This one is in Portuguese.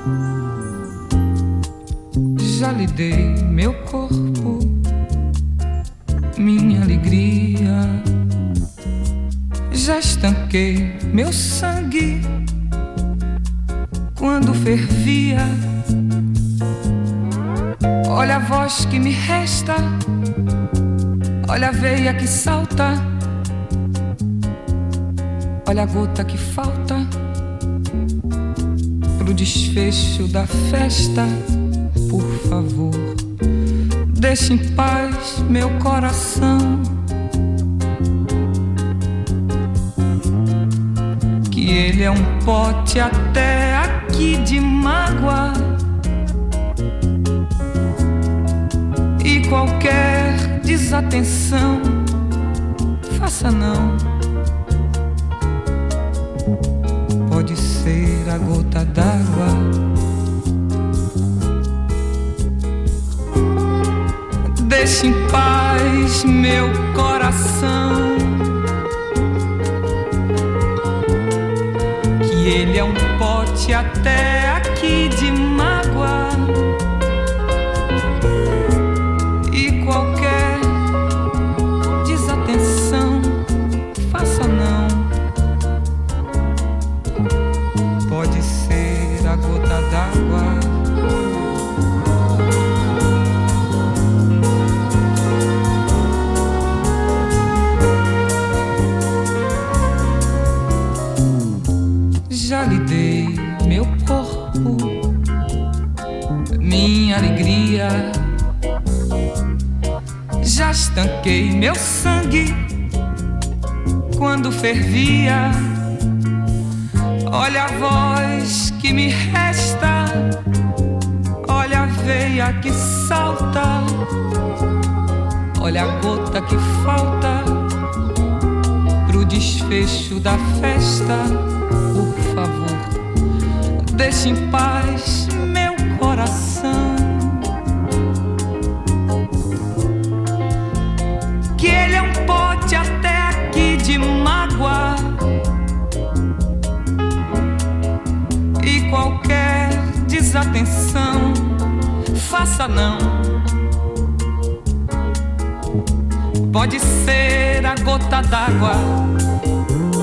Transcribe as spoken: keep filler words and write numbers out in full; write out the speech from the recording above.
Já lhe dei meu corpo, minha alegria. Já estanquei meu sangue quando fervia. Olha a voz que me resta, olha a veia que salta, olha a gota que falta pro desfecho da festa. Por favor, deixe em paz meu coração, que ele é um pote até aqui de mágoa, e qualquer desatenção faça não. Pode ser a gota d'água. Deixe em paz meu coração, que ele é um pote até aqui de mágoa, e qualquer desatenção faça não. Pode ser a gota d'água. Já lhe dei meu corpo, minha alegria. Já estanquei meu sangue quando fervia. Olha a voz que me resta, olha a veia que salta, olha a gota que falta pro desfecho da festa. Por favor, deixe em paz meu coração, que ele é um pote até aqui de mágoa, e qualquer desatenção faça não. Pode ser a gota d'água.